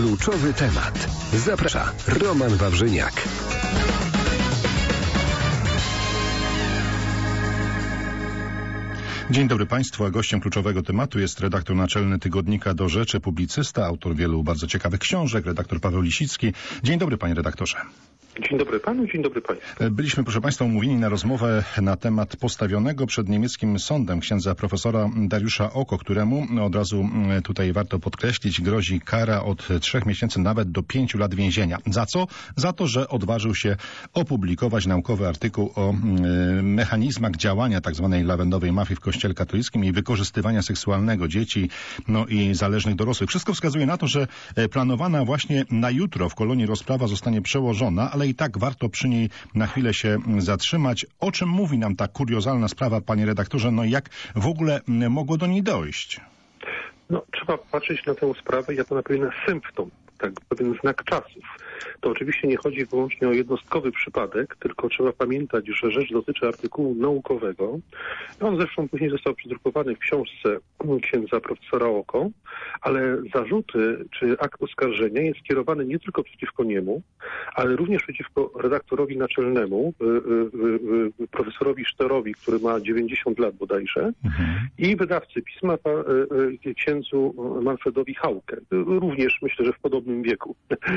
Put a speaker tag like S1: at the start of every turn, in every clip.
S1: Kluczowy temat. Zaprasza Roman Wawrzyniak.
S2: Dzień dobry Państwu, a gościem kluczowego tematu jest redaktor naczelny tygodnika Do Rzeczy, publicysta, autor wielu bardzo ciekawych książek, redaktor Paweł Lisicki. Dzień dobry panie redaktorze.
S3: Dzień dobry panu, dzień dobry państwu.
S2: Byliśmy, proszę państwa, umówieni na rozmowę na temat postawionego przed niemieckim sądem księdza profesora Dariusza Oko, któremu od razu tutaj warto podkreślić, grozi kara od 3 miesięcy nawet do 5 lat więzienia. Za co? Za to, że odważył się opublikować naukowy artykuł o mechanizmach działania tzw. lawendowej mafii w Kościele katolickim i wykorzystywania seksualnego dzieci, i zależnych dorosłych. Wszystko wskazuje na to, że planowana właśnie na jutro w Kolonii rozprawa zostanie przełożona, ale i tak warto przy niej na chwilę się zatrzymać. O czym mówi nam ta kuriozalna sprawa, panie redaktorze? Jak w ogóle mogło do niej dojść?
S3: Trzeba patrzeć na tę sprawę jako na pewien symptom, pewien znak czasów. To oczywiście nie chodzi wyłącznie o jednostkowy przypadek, tylko trzeba pamiętać, że rzecz dotyczy artykułu naukowego. On zresztą później został przedrukowany w książce księdza profesora Oko, ale zarzuty czy akt oskarżenia jest skierowany nie tylko przeciwko niemu, ale również przeciwko redaktorowi naczelnemu, profesorowi Szterowi, który ma 90 lat bodajże, i wydawcy pisma księdzu Manfredowi Hauke, również myślę, że w podobnym wieku.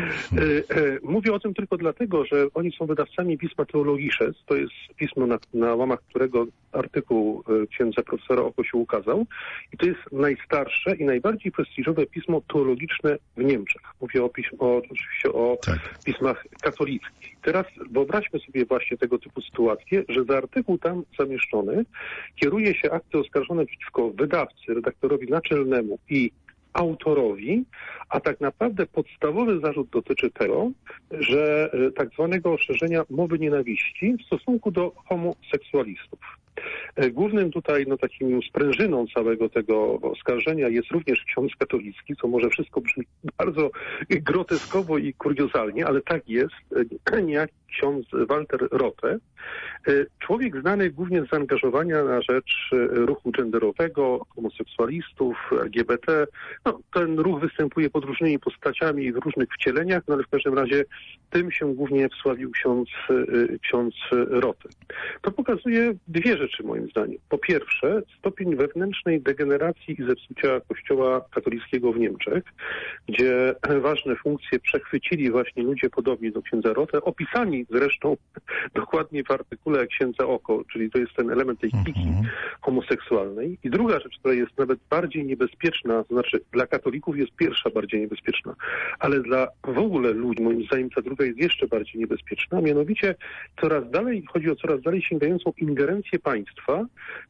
S3: Mówię o tym tylko dlatego, że oni są wydawcami pisma Theologisches, to jest pismo, na łamach którego artykuł księdza profesora Oko się ukazał, i to jest najstarsze i najbardziej prestiżowe pismo teologiczne w Niemczech. Mówię oczywiście o pismach katolickich. Teraz wyobraźmy sobie właśnie tego typu sytuację, że za artykuł tam zamieszczony kieruje się akty oskarżone przeciwko wydawcy, redaktorowi naczelnemu i autorowi, a tak naprawdę podstawowy zarzut dotyczy tego, że tak zwanego szerzenia mowy nienawiści w stosunku do homoseksualistów. Głównym tutaj takim sprężyną całego tego oskarżenia jest również ksiądz katolicki, co może wszystko brzmi bardzo groteskowo i kuriozalnie, ale tak jest, niejaki ksiądz Walter Rothe. Człowiek znany głównie z zaangażowania na rzecz ruchu genderowego, homoseksualistów, LGBT. Ten ruch występuje pod różnymi postaciami i w różnych wcieleniach, ale w każdym razie tym się głównie wsławił ksiądz Rothe. To pokazuje dwie rzeczy moim zdaniem. Po pierwsze, stopień wewnętrznej degeneracji i zepsucia Kościoła katolickiego w Niemczech, gdzie ważne funkcje przechwycili właśnie ludzie podobni do księdza Rothe, opisani zresztą dokładnie w artykule księdza Oko, czyli to jest ten element tej kliki homoseksualnej. I druga rzecz, która jest nawet bardziej niebezpieczna, to znaczy dla katolików jest pierwsza bardziej niebezpieczna, ale dla w ogóle ludzi, moim zdaniem ta druga jest jeszcze bardziej niebezpieczna, mianowicie chodzi o coraz dalej sięgającą ingerencję państwa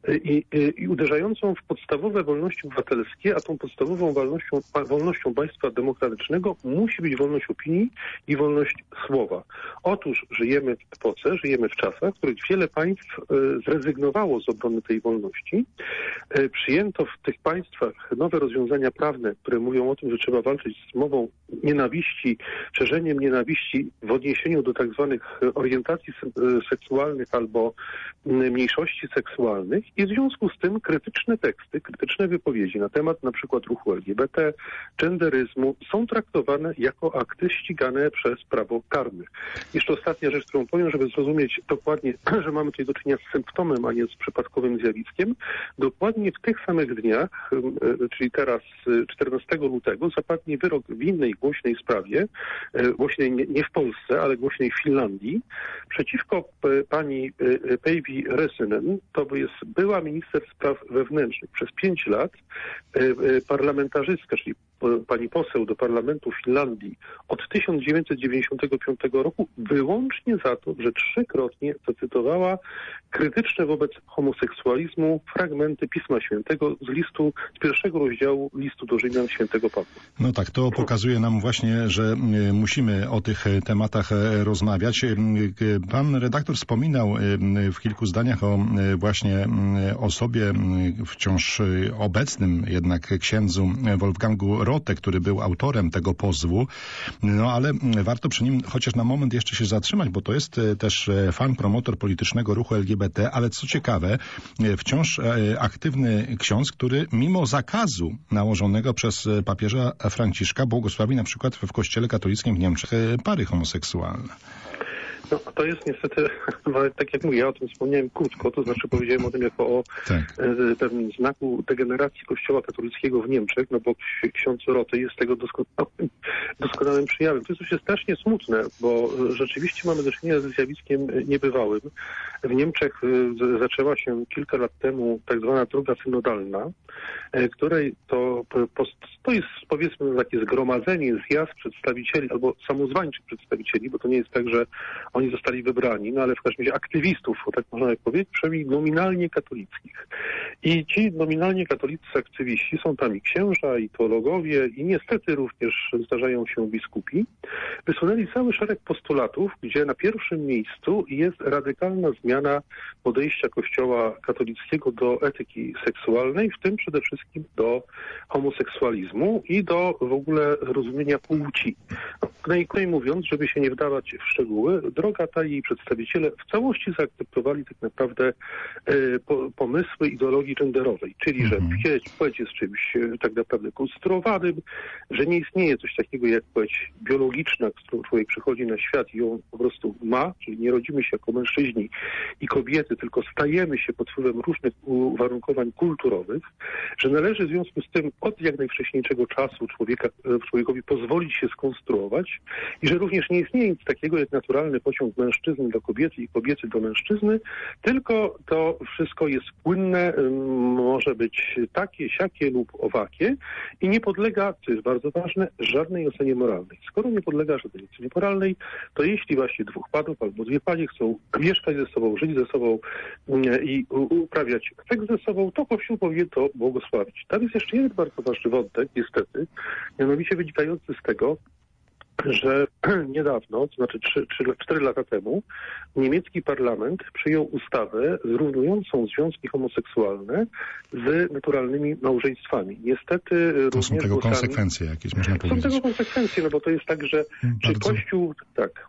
S3: i uderzającą w podstawowe wolności obywatelskie, a tą podstawową wolnością państwa demokratycznego musi być wolność opinii i wolność słowa. Otóż żyjemy w epoce, żyjemy w czasach, w których wiele państw zrezygnowało z obrony tej wolności. Przyjęto w tych państwach nowe rozwiązania prawne, które mówią o tym, że trzeba walczyć z mową nienawiści, szerzeniem nienawiści w odniesieniu do tak zwanych orientacji seksualnych albo mniejszości seksualnych, i w związku z tym krytyczne teksty, krytyczne wypowiedzi na temat na przykład ruchu LGBT, genderyzmu są traktowane jako akty ścigane przez prawo karne. Jeszcze ostatnia rzecz, którą powiem, żeby zrozumieć dokładnie, że mamy tutaj do czynienia z symptomem, a nie z przypadkowym zjawiskiem. Dokładnie w tych samych dniach, czyli teraz 14 lutego, zapadnie wyrok w innej głośnej sprawie, głośnej nie w Polsce, ale głośnej w Finlandii, przeciwko pani Päivi Räsänen. To jest była minister spraw wewnętrznych. Przez 5 lat parlamentarzystka, czyli pani poseł do parlamentu Finlandii od 1995 roku wyłącznie za to, że 3-krotnie zacytowała krytyczne wobec homoseksualizmu fragmenty Pisma Świętego z pierwszego rozdziału listu do Rzymian świętego Pawła.
S2: To pokazuje nam właśnie, że musimy o tych tematach rozmawiać. Pan redaktor wspominał w kilku zdaniach o właśnie osobie wciąż obecnym jednak księdzu Wolfgangu Rotę, który był autorem tego pozwu. No ale warto przy nim chociaż na moment jeszcze się zatrzymać, bo to jest też fan, promotor politycznego ruchu LGBT, ale co ciekawe, wciąż aktywny ksiądz, który mimo zakazu nałożonego przez papieża Franciszka błogosławi na przykład w kościele katolickim w Niemczech pary homoseksualne.
S3: No, to jest niestety, tak jak mówię, ja o tym wspomniałem krótko, to znaczy powiedziałem o tym jako o pewnym znaku degeneracji Kościoła katolickiego w Niemczech, no bo ksiądz Rothe jest tego doskonałym przejawem. To jest oczywiście strasznie smutne, bo rzeczywiście mamy do czynienia ze zjawiskiem niebywałym. W Niemczech zaczęła się kilka lat temu tak zwana droga synodalna, której to jest powiedzmy takie zgromadzenie, zjazd przedstawicieli albo samozwańczych przedstawicieli, bo to nie jest tak, że oni zostali wybrani, no ale w każdym razie aktywistów, tak można powiedzieć, przynajmniej nominalnie katolickich. I ci nominalnie katolicy aktywiści, są tam i księża, i teologowie, i niestety również zdarzają się biskupi, wysunęli cały szereg postulatów, gdzie na pierwszym miejscu jest radykalna zmiana podejścia Kościoła katolickiego do etyki seksualnej, w tym przede wszystkim do homoseksualizmu i do w ogóle rozumienia płci. Najkrócej mówiąc, żeby się nie wdawać w szczegóły, droga ta i jej przedstawiciele w całości zaakceptowali tak naprawdę pomysły ideologii genderowej, czyli że płeć jest czymś tak naprawdę konstruowanym, że nie istnieje coś takiego jak płeć biologiczna, z którą człowiek przychodzi na świat i ją po prostu ma, czyli nie rodzimy się jako mężczyźni i kobiety, tylko stajemy się pod wpływem różnych uwarunkowań kulturowych, że należy w związku z tym od jak najwcześniejszego czasu człowiekowi pozwolić się skonstruować i że również nie istnieje nic takiego jak naturalny pociąg mężczyzny do kobiety i kobiety do mężczyzny, tylko to wszystko jest płynne, może być takie, siakie lub owakie i nie podlega, co jest bardzo ważne, żadnej ocenie moralnej. Skoro nie podlega żadnej ocenie moralnej, to jeśli właśnie dwóch panów albo dwie panie chcą mieszkać ze sobą, żyć ze sobą i uprawiać seks ze sobą, to Kościół powinien to błogosławić. Tam jest jeszcze jeden bardzo ważny wątek, niestety, mianowicie wynikający z tego, że niedawno, to znaczy 4 lata temu, niemiecki parlament przyjął ustawę zrównującą związki homoseksualne z naturalnymi małżeństwami. Niestety
S2: to
S3: również
S2: są tego konsekwencje jakieś, można powiedzieć.
S3: Są tego konsekwencje, no bo to jest tak, że czy Kościół... Tak.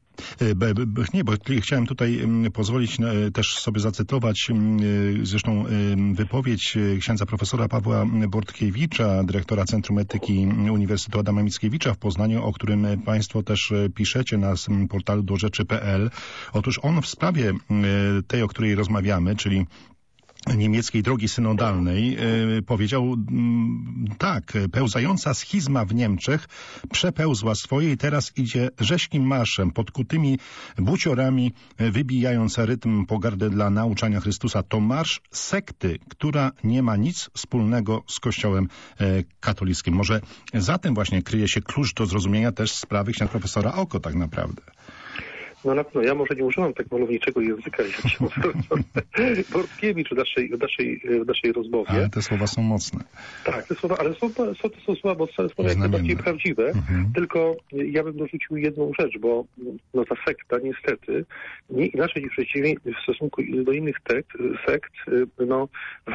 S2: Nie, bo chciałem tutaj pozwolić też sobie zacytować zresztą wypowiedź księdza profesora Pawła Bortkiewicza, dyrektora Centrum Etyki Uniwersytetu Adama Mickiewicza w Poznaniu, o którym państwo też piszecie na portalu dorzeczy.pl. Otóż on w sprawie tej, o której rozmawiamy, czyli niemieckiej drogi synodalnej, powiedział tak, pełzająca schizma w Niemczech przepełzła swoje i teraz idzie rześkim marszem, podkutymi buciorami, wybijając rytm pogardy dla nauczania Chrystusa. To marsz sekty, która nie ma nic wspólnego z Kościołem katolickim. Może za tym właśnie kryje się klucz do zrozumienia też sprawy księdza profesora Oko tak naprawdę.
S3: No na pewno, ja może nie używam tak malowniczego języka jak ksiądz Bortkiewicz w naszej rozmowie. Ale
S2: te słowa są mocne.
S3: Tak, te słowa, ale to są słowa jak najbardziej prawdziwe, tylko ja bym dorzucił jedną rzecz, bo no, ta sekta niestety, nie inaczej niż w stosunku do innych sekt, no,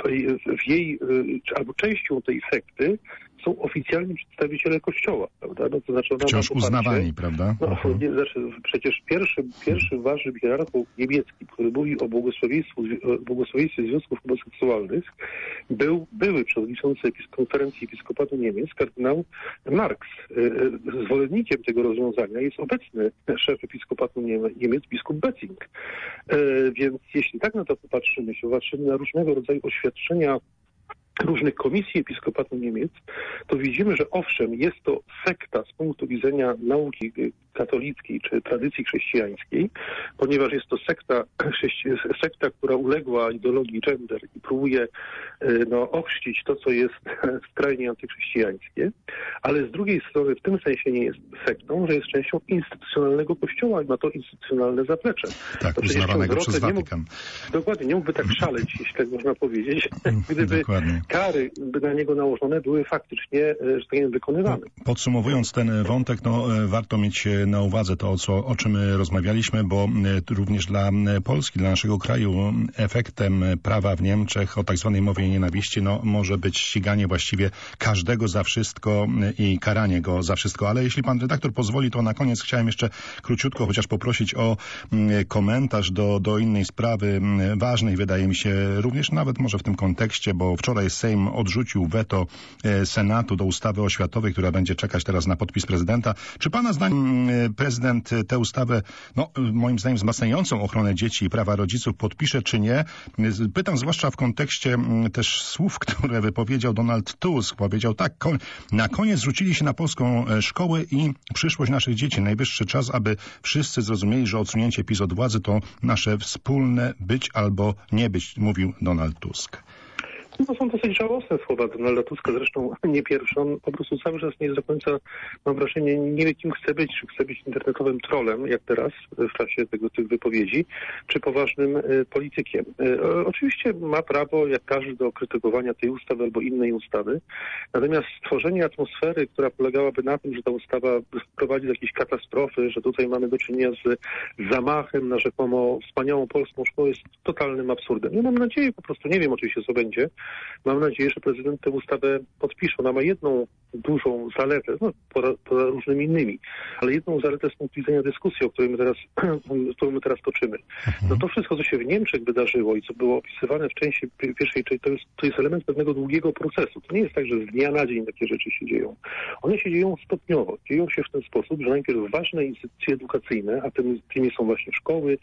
S3: w jej, albo częścią tej sekty są oficjalni przedstawiciele Kościoła, prawda? No, to znaczy
S2: wciąż uznawani, prawda?
S3: No, przecież pierwszy ważny hierarchą niemiecki, który mówi o błogosławieństwie związków homoseksualnych, były przewodniczący konferencji Episkopatu Niemiec, kardynał Marx. Zwolennikiem tego rozwiązania jest obecny szef Episkopatu Niemiec, biskup Betzing. Więc jeśli tak na to popatrzymy na różnego rodzaju oświadczenia różnych komisji Episkopatu Niemiec, to widzimy, że owszem, jest to sekta z punktu widzenia nauki katolickiej czy tradycji chrześcijańskiej, ponieważ jest to sekta, która uległa ideologii gender i próbuje ochrzcić to, co jest skrajnie antychrześcijańskie, ale z drugiej strony w tym sensie nie jest sektą, że jest częścią instytucjonalnego Kościoła i ma to instytucjonalne zaplecze.
S2: Tak, uznawanego przez Watykan.
S3: Dokładnie, nie mógłby tak szaleć, jeśli tak można powiedzieć, gdyby kary na niego nałożone były faktycznie, że tak powiem, wykonywane.
S2: Podsumowując ten wątek, warto mieć na uwadze to, o czym rozmawialiśmy, bo również dla Polski, dla naszego kraju efektem prawa w Niemczech o tak zwanej mowie nienawiści może być ściganie właściwie każdego za wszystko i karanie go za wszystko. Ale jeśli pan redaktor pozwoli, to na koniec chciałem jeszcze króciutko chociaż poprosić o komentarz do innej sprawy, ważnej wydaje mi się, również nawet może w tym kontekście, bo wczoraj Sejm odrzucił weto Senatu do ustawy oświatowej, która będzie czekać teraz na podpis prezydenta. Czy pana zdaniem prezydent tę ustawę, moim zdaniem wzmacniającą ochronę dzieci i prawa rodziców podpisze, czy nie? Pytam zwłaszcza w kontekście też słów, które wypowiedział Donald Tusk. Powiedział tak, na koniec rzucili się na polską szkołę i przyszłość naszych dzieci. Najwyższy czas, aby wszyscy zrozumieli, że odsunięcie PiS od władzy to nasze wspólne być albo nie być, mówił Donald Tusk.
S3: To są dosyć żałosne słowa Donalda Tuska, zresztą nie pierwszy. On po prostu cały czas nie do końca, mam wrażenie, nie wie kim chce być. Czy chce być internetowym trollem, jak teraz w czasie tych wypowiedzi, czy poważnym politykiem. Oczywiście ma prawo, jak każdy, do krytykowania tej ustawy albo innej ustawy. Natomiast stworzenie atmosfery, która polegałaby na tym, że ta ustawa prowadzi do jakiejś katastrofy, że tutaj mamy do czynienia z zamachem na rzekomo wspaniałą polską szkołę, jest totalnym absurdem. Ja mam nadzieję, po prostu nie wiem oczywiście, co będzie. Mam nadzieję, że prezydent tę ustawę podpisze. Ona ma jedną dużą zaletę, poza różnymi innymi, ale jedną zaletę z punktu widzenia dyskusji, którą my teraz toczymy. To wszystko, co się w Niemczech wydarzyło i co było opisywane w części pierwszej, to jest element pewnego długiego procesu. To nie jest tak, że z dnia na dzień takie rzeczy się dzieją. One się dzieją stopniowo. Dzieją się w ten sposób, że najpierw ważne instytucje edukacyjne, a tymi są właśnie szkoły,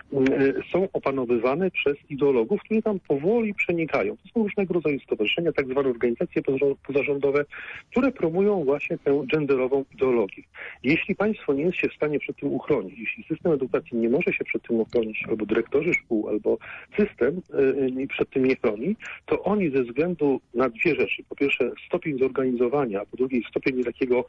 S3: są opanowywane przez ideologów, którzy tam powoli przenikają. To są różnego rodzaju stowarzyszenia, tak zwane organizacje pozarządowe, które promują właśnie tę genderową ideologię. Jeśli państwo nie jest się w stanie przed tym uchronić, jeśli system edukacji nie może się przed tym uchronić, albo dyrektorzy szkół, albo system przed tym nie chroni, to oni ze względu na dwie rzeczy. Po pierwsze stopień zorganizowania, a po drugie stopień takiego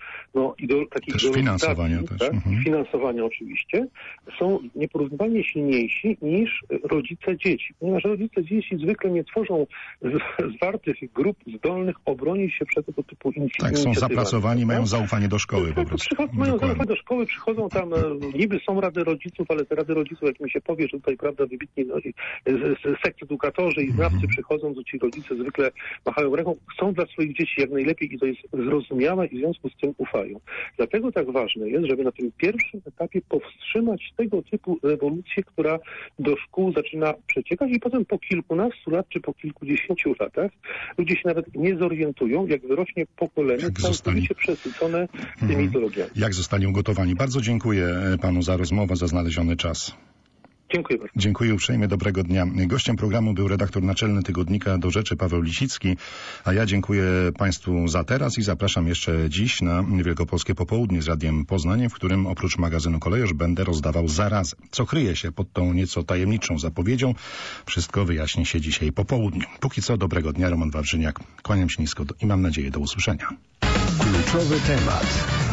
S2: finansowania też.
S3: Tak? Finansowania oczywiście, są nieporównywalnie silniejsi niż rodzice dzieci. Ponieważ rodzice dzieci zwykle nie tworzą zwartych grup zdolnych obronić się przed tego typu inicjatywami.
S2: Tak, są zapracowani, mają zaufanie do szkoły po prostu.
S3: Mają zaufanie do szkoły, przychodzą tam, niby są rady rodziców, ale te rady rodziców, jak mi się powie, że tutaj, prawda, wybitni edukatorzy i znawcy przychodzą, to ci rodzice zwykle machają ręką, chcą dla swoich dzieci jak najlepiej i to jest zrozumiałe i w związku z tym ufają. Dlatego tak ważne jest, żeby na tym pierwszym etapie powstrzymać tego typu rewolucję, która do szkół zaczyna przeciekać i potem po kilkunastu lat czy po kilkudziesięciu latach ludzie się nawet nie zorientują, jak wyrośnie pokolenie całkowicie przesycone tymi ideologiami.
S2: Jak zostali ugotowani. Bardzo dziękuję panu za rozmowę, za znaleziony czas.
S3: Dziękuję bardzo.
S2: Dziękuję uprzejmie, dobrego dnia. Gościem programu był redaktor naczelny tygodnika Do Rzeczy Paweł Lisicki, a ja dziękuję państwu za teraz i zapraszam jeszcze dziś na Wielkopolskie Popołudnie z Radiem Poznań, w którym oprócz magazynu Kolejorz będę rozdawał zarazę. Co kryje się pod tą nieco tajemniczą zapowiedzią, wszystko wyjaśni się dzisiaj po południu. Póki co, dobrego dnia, Roman Wawrzyniak. Kłaniam się nisko i mam nadzieję do usłyszenia.
S1: Kluczowy temat.